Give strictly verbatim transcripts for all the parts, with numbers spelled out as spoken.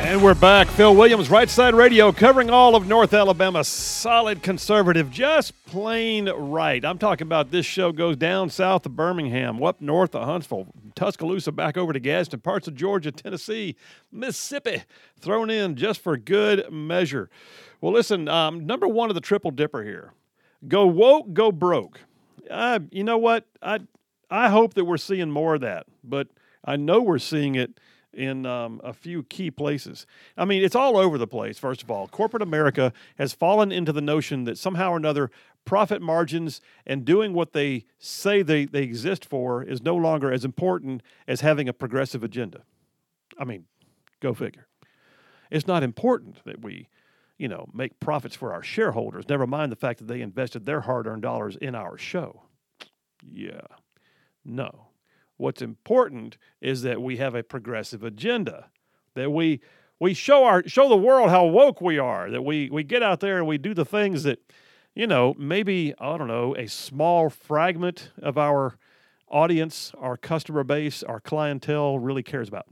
And we're back. Phil Williams, Right Side Radio, covering all of North Alabama. Solid conservative, just plain right. I'm talking about this show goes down south of Birmingham, up north of Huntsville, Tuscaloosa, back over to Gadsden, parts of Georgia, Tennessee, Mississippi, thrown in just for good measure. Well, listen, um, number one of the triple dipper here. Go woke, go broke. Uh, you know what? I I hope that we're seeing more of that, but I know we're seeing it in um, a few key places. I mean, it's all over the place, first of all. Corporate America has fallen into the notion that somehow or another profit margins and doing what they say they, they exist for is no longer as important as having a progressive agenda. I mean, go figure. It's not important that we, you know, make profits for our shareholders, never mind the fact that they invested their hard-earned dollars in our show. Yeah, no. What's important is that we have a progressive agenda, that we we show our show the world how woke we are, that we we get out there and we do the things that, you know, maybe, I don't know, a small fragment of our audience, our customer base, our clientele really cares about.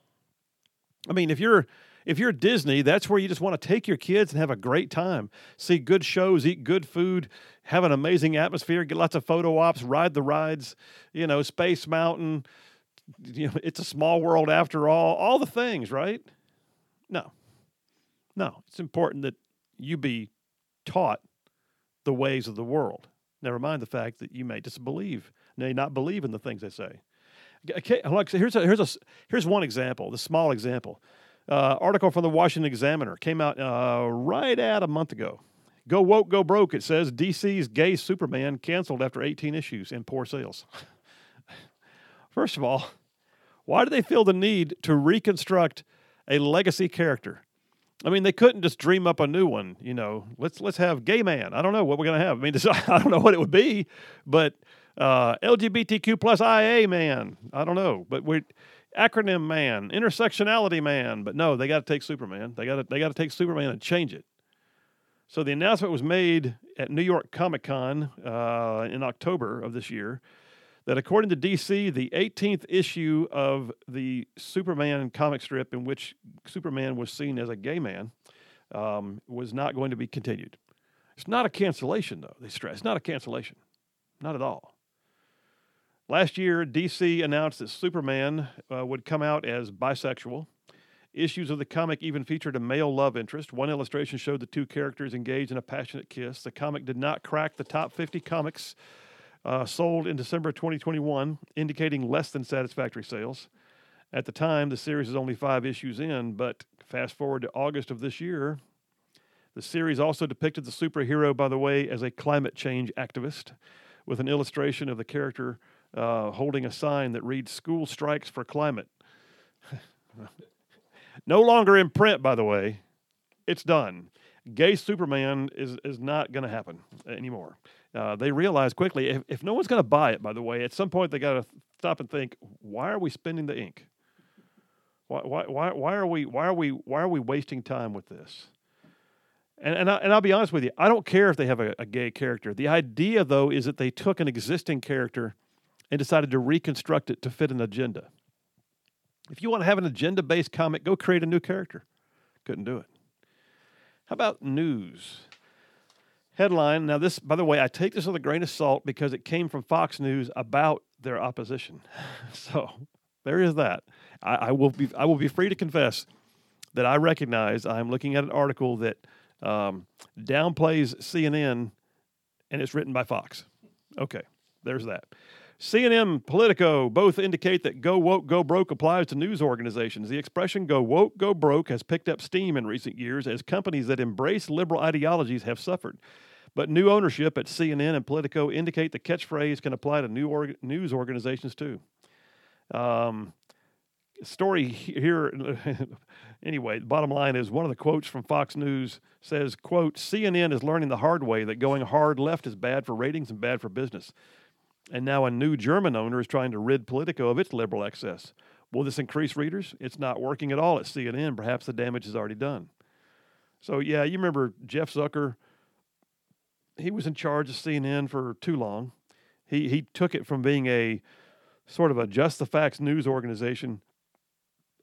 I mean, if you're if you're Disney, that's where you just want to take your kids and have a great time, see good shows, eat good food, have an amazing atmosphere, get lots of photo ops, ride the rides, you know, Space Mountain, you know, It's a Small World After All, all the things, right? No. No, it's important that you be taught the ways of the world. Never mind the fact that you may disbelieve, may not believe in the things they say. Okay, here's a, here's a, here's one example, the small example. Uh, article from the Washington Examiner came out uh, right at a month ago. Go woke, go broke, it says. D C's gay Superman canceled after eighteen issues and poor sales. First of all, why do they feel the need to reconstruct a legacy character? I mean, they couldn't just dream up a new one. You know, let's let's have gay man. I don't know what we're going to have. I mean, this, I don't know what it would be, but uh, L G B T Q plus I A man. I don't know, but we're acronym man, intersectionality man. But no, they got to take Superman. They got to they got to take Superman and change it. So the announcement was made at New York Comic Con uh, in October of this year that according to D C, the eighteenth issue of the Superman comic strip in which Superman was seen as a gay man um, was not going to be continued. It's not a cancellation, though, they stress. It's not a cancellation. Not at all. Last year, D C announced that Superman uh, would come out as bisexual. Issues of the comic even featured a male love interest. One illustration showed the two characters engaged in a passionate kiss. The comic did not crack the top fifty comics uh, sold in December twenty twenty-one, indicating less than satisfactory sales. At the time, the series is only five issues in, but fast forward to August of this year, the series also depicted the superhero, by the way, as a climate change activist, with an illustration of the character uh, holding a sign that reads, "School strikes for climate." No longer in print, by the way. It's done. Gay Superman is, is not going to happen anymore. Uh, they realized quickly, if, if no one's going to buy it, by the way, at some point they got to stop and think, why are we spending the ink? Why, why, why, why are we, why are we, why are we wasting time with this? And and, I, and I'll be honest with you, I don't care if they have a, a gay character. The idea, though, is that they took an existing character and decided to reconstruct it to fit an agenda. If you want to have an agenda-based comic, go create a new character. Couldn't do it. How about news? Headline. Now this, by the way, I take this with a grain of salt because it came from Fox News about their opposition. So there is that. I, I will be I will be free to confess that I recognize I'm looking at an article that um, downplays C N N, and it's written by Fox. Okay, there's that. C N N, Politico both indicate that go woke, go broke applies to news organizations. The expression go woke, go broke has picked up steam in recent years as companies that embrace liberal ideologies have suffered. But new ownership at C N N and Politico indicate the catchphrase can apply to new org- news organizations too. Um, story here, anyway, the bottom line is one of the quotes from Fox News says, quote, C N N is learning the hard way that going hard left is bad for ratings and bad for business. And now a new German owner is trying to rid Politico of its liberal excess. Will this increase readers? It's not working at all at C N N. Perhaps the damage is already done. So, yeah, you remember Jeff Zucker. He was in charge of C N N for too long. He he took it from being a sort of a just the facts news organization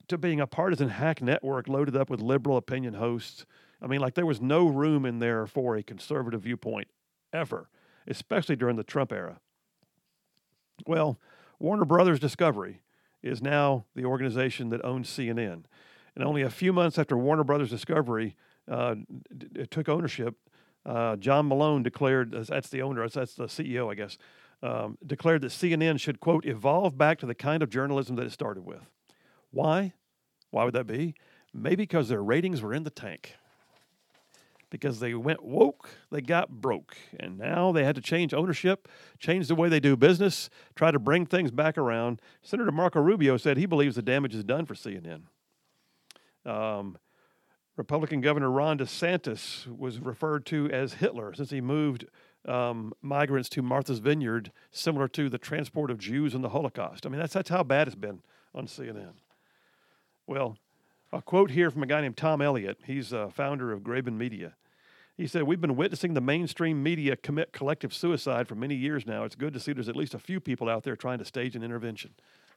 to being a partisan hack network loaded up with liberal opinion hosts. I mean, like there was no room in there for a conservative viewpoint ever, especially during the Trump era. Well, Warner Brothers Discovery is now the organization that owns C N N. And only a few months after Warner Brothers Discovery uh, d- took ownership, uh, John Malone declared, that's the owner, that's the C E O, I guess, um, declared that C N N should, quote, evolve back to the kind of journalism that it started with. Why? Why would that be? Maybe because their ratings were in the tank. Because they went woke, they got broke. And now they had to change ownership, change the way they do business, try to bring things back around. Senator Marco Rubio said he believes the damage is done for C N N. Um, Republican Governor Ron DeSantis was referred to as Hitler since he moved um, migrants to Martha's Vineyard, similar to the transport of Jews in the Holocaust. I mean, that's, that's how bad it's been on C N N. Well, a quote here from a guy named Tom Elliott. He's a founder of Graben Media. He said, we've been witnessing the mainstream media commit collective suicide for many years now. It's good to see there's at least a few people out there trying to stage an intervention.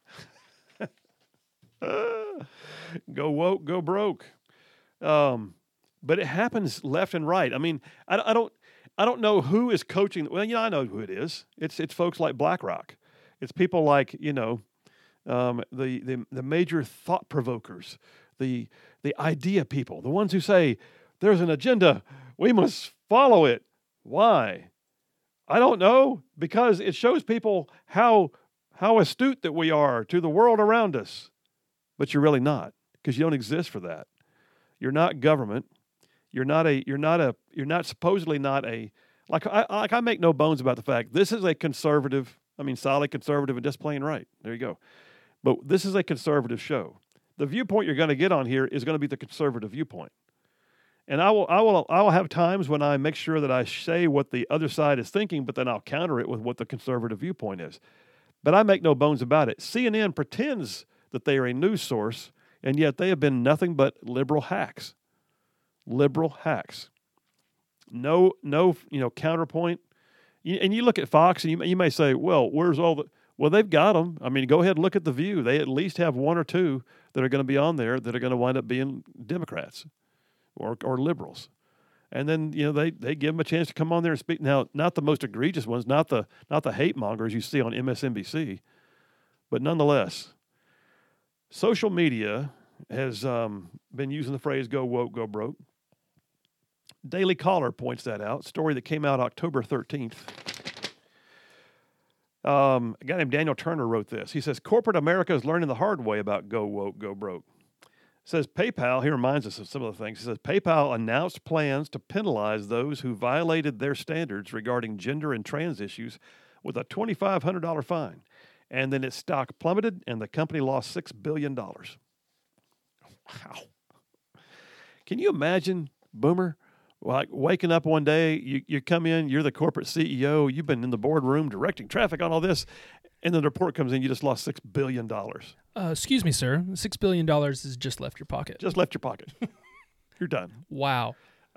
Go woke, go broke. Um, but it happens left and right. I mean, I, I don't, I don't know who is coaching. Well, you know, I know who it is. It's it's folks like BlackRock. It's people like you know, um, the the the major thought provokers, the the idea people, the ones who say there's an agenda, we must follow it. Why? I don't know, because it shows people how how astute that we are to the world around us. But you're really not, because you don't exist for that. You're not government. You're not a. You're not a. You're not supposedly not a. Like I like I make no bones about the fact this is a conservative. I mean, solid conservative and just plain right. There you go. But this is a conservative show. The viewpoint you're going to get on here is going to be the conservative viewpoint. And I will. I will. I will have times when I make sure that I say what the other side is thinking, but then I'll counter it with what the conservative viewpoint is. But I make no bones about it. C N N pretends that they are a news source, and yet they have been nothing but liberal hacks. Liberal hacks. No, no, you know, counterpoint. And you look at Fox, and you, you may say, well, where's all the... Well, they've got them. I mean, go ahead and look at the View. They at least have one or two that are going to be on there that are going to wind up being Democrats or or liberals. And then, you know, they, they give them a chance to come on there and speak. Now, not the most egregious ones, not the not the hate mongers you see on M S N B C, but nonetheless... Social media has um, been using the phrase go woke, go broke. Daily Caller points that out, story that came out October thirteenth. Um, a guy named Daniel Turner wrote this. He says, corporate America is learning the hard way about go woke, go broke. Says PayPal, he reminds us of some of the things. He says, PayPal announced plans to penalize those who violated their standards regarding gender and trans issues with a twenty-five hundred dollars fine. And then its stock plummeted, and the company lost six billion dollars. Wow. Can you imagine, Boomer, like waking up one day, you, you come in, you're the corporate C E O, you've been in the boardroom directing traffic on all this, and then the report comes in, you just lost six billion dollars. Uh, excuse me, sir. six billion dollars has just left your pocket. Just left your pocket. You're done. Wow.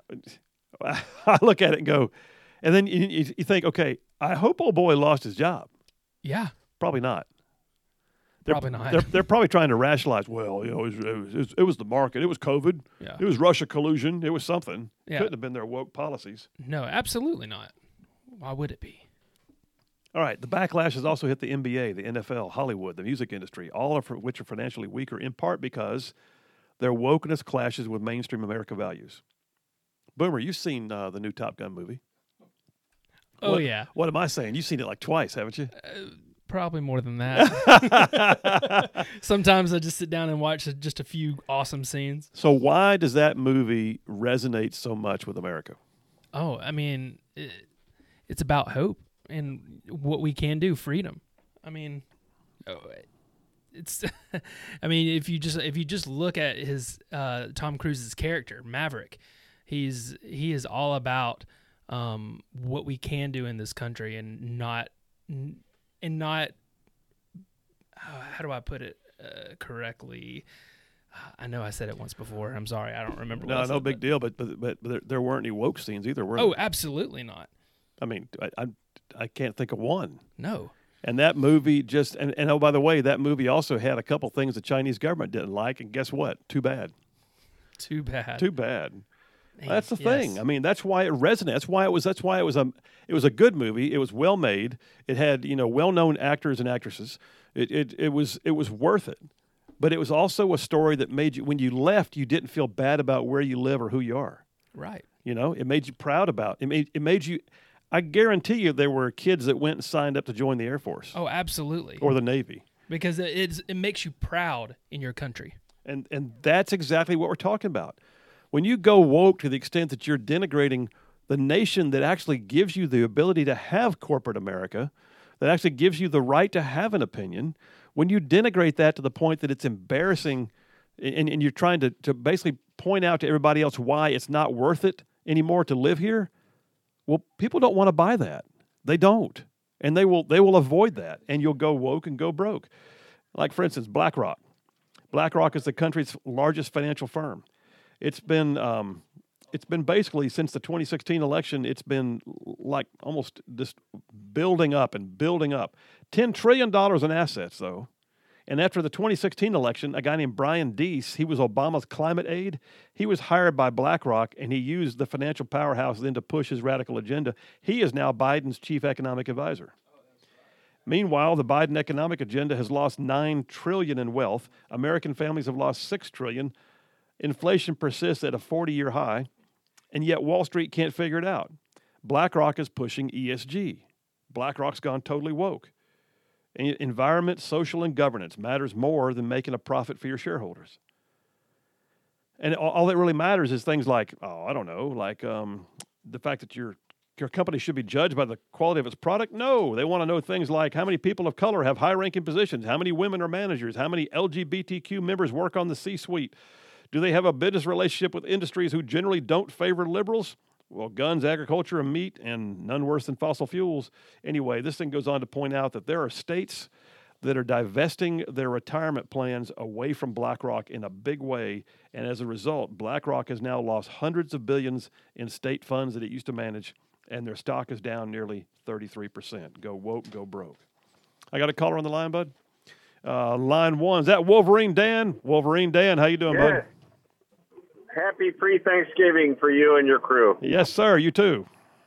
I look at it and go, and then you, you think, okay, I hope old boy lost his job. Yeah. Probably not. They're, probably not. They're, they're probably trying to rationalize, well, you know, it was, it was, it was the market. It was COVID. Yeah. It was Russia collusion. It was something. Yeah. Couldn't have been their woke policies. No, absolutely not. Why would it be? All right. The backlash has also hit the N B A, the N F L, Hollywood, the music industry, all of which are financially weaker, in part because their wokeness clashes with mainstream America values. Boomer, you've seen uh, the new Top Gun movie. Oh, what, yeah. What am I saying? You've seen it like twice, haven't you? Uh, Probably more than that. Sometimes I just sit down and watch just a few awesome scenes. So why does that movie resonate so much with America? Oh, I mean, it, it's about hope and what we can do, freedom. I mean, oh, it's. I mean, if you just if you just look at his uh, Tom Cruise's character, Maverick, he's he is all about um, what we can do in this country and not. And not, how do I put it uh, correctly? I know I said it once before. I'm sorry, I don't remember. No, what I no said, big but. deal. But but but there, there weren't any woke scenes either, were there? Oh, absolutely not. I mean, I I, I can't think of one. No, And that movie just and, and oh, by the way, that movie also had a couple things the Chinese government didn't like, and guess what? Too bad. Too bad. Too bad. Man, That's the yes. thing. I mean, that's why it resonates. That's why it was. That's why it was a. It was a good movie. It was well made. It had you know well known actors and actresses. It it it was it was worth it. But it was also a story that made you when you left, you didn't feel bad about where you live or who you are. Right. You know, it made you proud about. It made it made you. I guarantee you, there were kids that went and signed up to join the Air Force. Oh, absolutely. Or the Navy. Because it it's, it makes you proud in your country. And and that's exactly what we're talking about. When you go woke to the extent that you're denigrating the nation that actually gives you the ability to have corporate America, that actually gives you the right to have an opinion, when you denigrate that to the point that it's embarrassing and, and you're trying to, to basically point out to everybody else why it's not worth it anymore to live here, well, people don't want to buy that. They don't. And they will they will avoid that. And you'll go woke and go broke. Like, for instance, BlackRock. BlackRock is the country's largest financial firm. It's been um, it's been basically since the twenty sixteen election, it's been like almost just building up and building up. ten trillion dollars in assets, though. And after the twenty sixteen election, a guy named Brian Deese, he was Obama's climate aide. He was hired by BlackRock, and he used the financial powerhouse then to push his radical agenda. He is now Biden's chief economic advisor. Meanwhile, the Biden economic agenda has lost nine trillion dollars in wealth. American families have lost six trillion dollars. Inflation persists at a forty-year high, and yet Wall Street can't figure it out. BlackRock is pushing E S G. BlackRock's gone totally woke. Environment, social, and governance matters more than making a profit for your shareholders. And all, all that really matters is things like, oh, I don't know, like um, the fact that your your company should be judged by the quality of its product. No, they want to know things like how many people of color have high-ranking positions, how many women are managers, how many L G B T Q members work on the C-suite. Do they have a business relationship with industries who generally don't favor liberals? Well, guns, agriculture, and meat, and none worse than fossil fuels. Anyway, this thing goes on to point out that there are states that are divesting their retirement plans away from BlackRock in a big way, and as a result, BlackRock has now lost hundreds of billions in state funds that it used to manage, and their stock is down nearly thirty-three percent. Go woke, go broke. I got a caller on the line, bud. Uh, line one, is that Wolverine Dan? Wolverine Dan, how you doing, yeah. bud? Happy pre-Thanksgiving for you and your crew. Yes, sir. You too.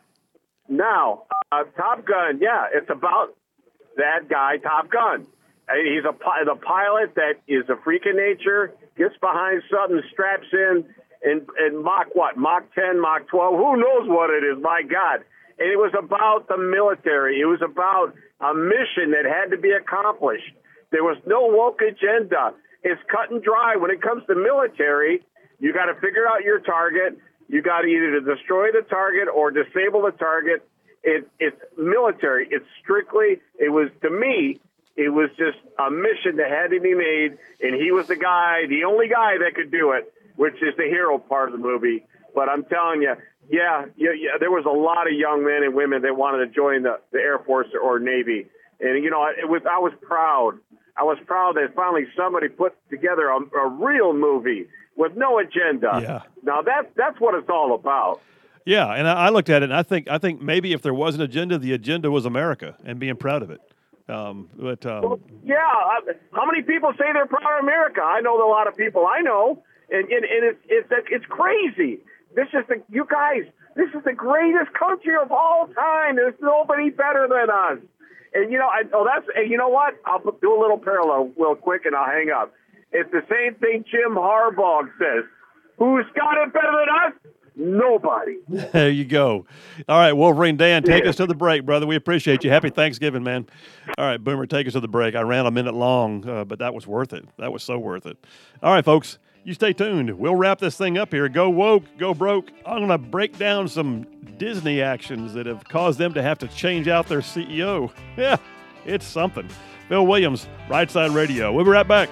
Now, uh, Top Gun, yeah, it's about that guy, Top Gun. He's a the pilot that is a freak of nature, gets behind something, straps in, and, and Mach what? Mach ten, Mach twelve, who knows what it is, my God. And it was about the military. It was about a mission that had to be accomplished. There was no woke agenda. It's cut and dry. When it comes to military, you got to figure out your target. You got to either destroy the target or disable the target. It, it's military. It's strictly, it was, to me, it was just a mission that had to be made, and he was the guy, the only guy that could do it, which is the hero part of the movie. But I'm telling you, yeah, yeah, yeah there was a lot of young men and women that wanted to join the, the Air Force or Navy. And, you know, it was I was proud. I was proud that finally somebody put together a, a real movie with no agenda. Yeah. Now that's that's what it's all about. Yeah, and I, I looked at it, and I think I think maybe if there was an agenda, the agenda was America and being proud of it. Um, but um, well, yeah, uh, how many people say they're proud of America? I know a lot of people I know, and and, and it's it's it's crazy. This is the you guys. This is the greatest country of all time. There's nobody better than us. And you know, I, oh, that's and you know what? I'll do a little parallel real quick, and I'll hang up. It's the same thing Jim Harbaugh says. Who's got it better than us? Nobody. There you go. All right, Wolverine Dan, take Yeah. us to the break, brother. We appreciate you. Happy Thanksgiving, man. All right, Boomer, take us to the break. I ran a minute long, uh, but that was worth it. That was so worth it. All right, folks, you stay tuned. We'll wrap this thing up here. Go woke, go broke. I'm going to break down some Disney actions that have caused them to have to change out their C E O. Yeah, it's something. Phil Williams, Right Side Radio. We'll be right back.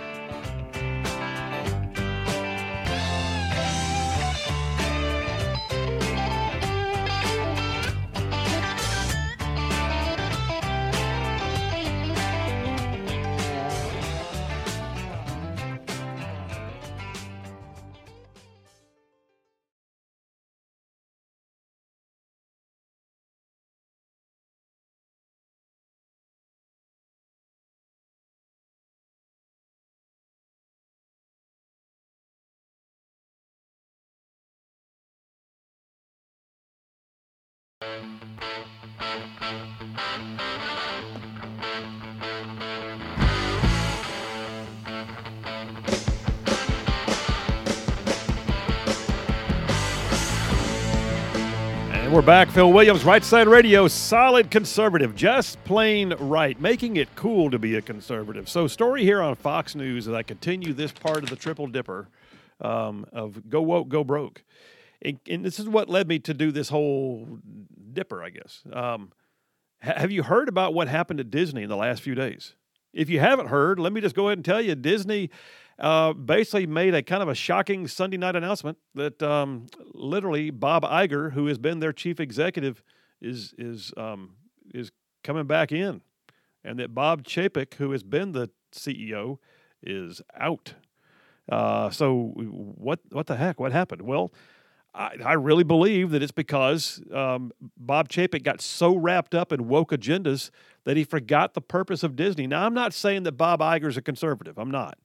We're back. Phil Williams, Right Side Radio, solid conservative, just plain right, making it cool to be a conservative. So, story here on Fox News as I continue this part of the triple dipper um, of go woke, go broke. And, and this is what led me to do this whole dipper, I guess. Um, ha- have you heard about what happened at Disney in the last few days? If you haven't heard, let me just go ahead and tell you, Disney uh, basically made a kind of a shocking Sunday night announcement that um, literally Bob Iger, who has been their chief executive, is is um, is coming back in, and that Bob Chapek, who has been the C E O, is out. Uh, so what what the heck? What happened? Well, I, I really believe that it's because um, Bob Chapek got so wrapped up in woke agendas that he forgot the purpose of Disney. Now, I'm not saying that Bob Iger's a conservative. I'm not.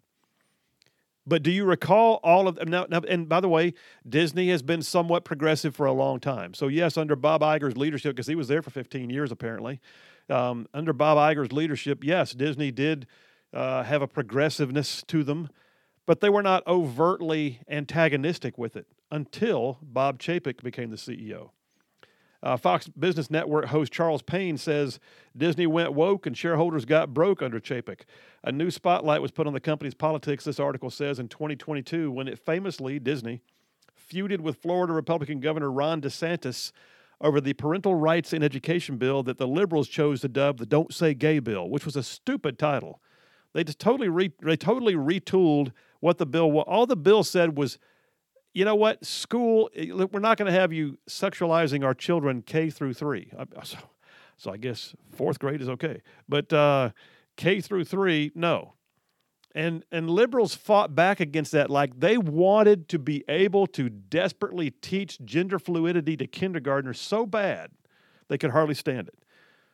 But do you recall all of them? Now, now, and by the way, Disney has been somewhat progressive for a long time. So, yes, under Bob Iger's leadership, because he was there for fifteen years apparently, um, under Bob Iger's leadership, yes, Disney did uh, have a progressiveness to them, but they were not overtly antagonistic with it until Bob Chapek became the C E O. Uh, Fox Business Network host Charles Payne says Disney went woke and shareholders got broke under Chapek. A new spotlight was put on the company's politics, this article says, in twenty twenty-two when it famously, Disney, feuded with Florida Republican Governor Ron DeSantis over the parental rights in education bill that the liberals chose to dub the Don't Say Gay bill, which was a stupid title. They just totally re- they totally retooled what the bill was. All the bill said was, you know what, school, we're not going to have you sexualizing our children K through three. So, so I guess fourth grade is okay. But uh, K through three, no. And and liberals fought back against that like they wanted to be able to desperately teach gender fluidity to kindergartners so bad they could hardly stand it.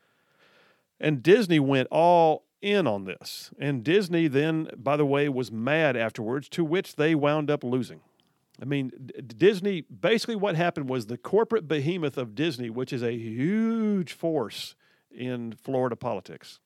And Disney went all in on this. And Disney then, by the way, was mad afterwards, to which they wound up losing. I mean, Disney, basically what happened was the corporate behemoth of Disney, which is a huge force in Florida politics.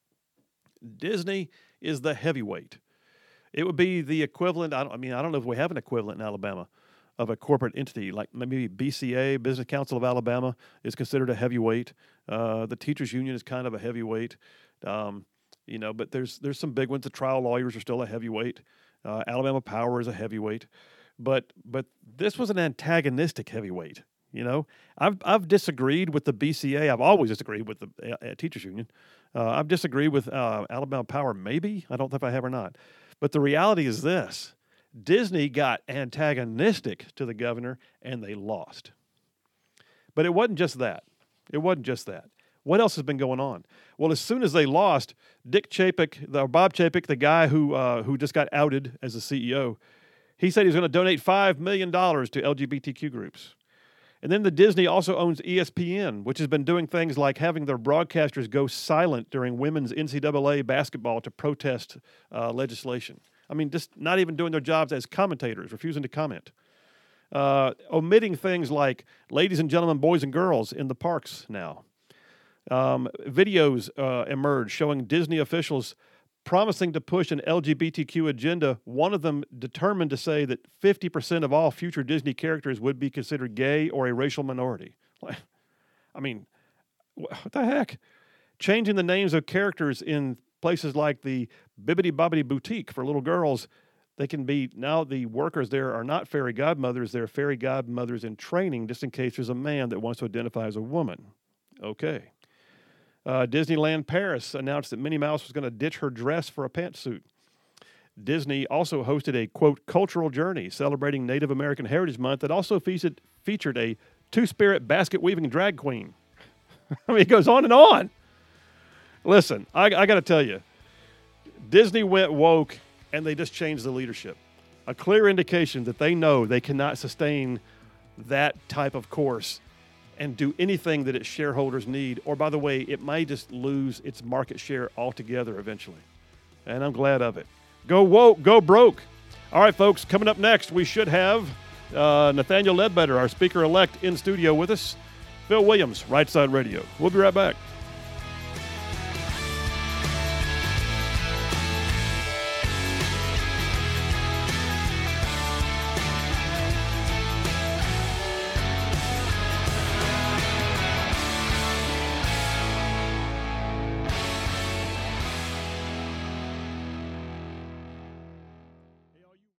Disney is the heavyweight. It would be the equivalent, I, don't, I mean, I don't know if we have an equivalent in Alabama of a corporate entity, like maybe B C A, Business Council of Alabama, is considered a heavyweight. Uh, the teachers union is kind of a heavyweight. Um, you know, but there's there's some big ones. The trial lawyers are still a heavyweight. Uh, Alabama Power is a heavyweight. But but this was an antagonistic heavyweight. You know, I've I've disagreed with the B C A. I've always disagreed with the uh, teachers union. Uh, I've disagreed with uh, Alabama Power. Maybe I don't know if I have or not. But the reality is this: Disney got antagonistic to the governor, and they lost. But it wasn't just that. It wasn't just that. What else has been going on? Well, as soon as they lost, Dick Chapek, the Bob Chapek, the guy who uh, who just got outed as the C E O. He said he's going to donate five million dollars to L G B T Q groups. And then the Disney also owns E S P N, which has been doing things like having their broadcasters go silent during women's N C double A basketball to protest uh, legislation. I mean, just not even doing their jobs as commentators, refusing to comment. Uh, omitting things like ladies and gentlemen, boys and girls in the parks now. Um, videos uh, emerged showing Disney officials promising to push an L G B T Q agenda, one of them determined to say that fifty percent of all future Disney characters would be considered gay or a racial minority. I mean, what the heck? Changing the names of characters in places like the Bibbidi Bobbidi Boutique for little girls, they can be, now the workers there are not fairy godmothers, they're fairy godmothers in training, just in case there's a man that wants to identify as a woman. Okay. Uh, Disneyland Paris announced that Minnie Mouse was going to ditch her dress for a pantsuit. Disney also hosted a, quote, cultural journey celebrating Native American Heritage Month that also featured, featured a two-spirit basket-weaving drag queen. I mean, it goes on and on. Listen, I, I got to tell you, Disney went woke, and they just changed the leadership. A clear indication that they know they cannot sustain that type of course and do anything that its shareholders need. Or, by the way, it may just lose its market share altogether eventually. And I'm glad of it. Go woke, go broke. All right, folks, coming up next, we should have uh, Nathaniel Ledbetter, our speaker-elect, in studio with us. Phil Williams, Right Side Radio. We'll be right back.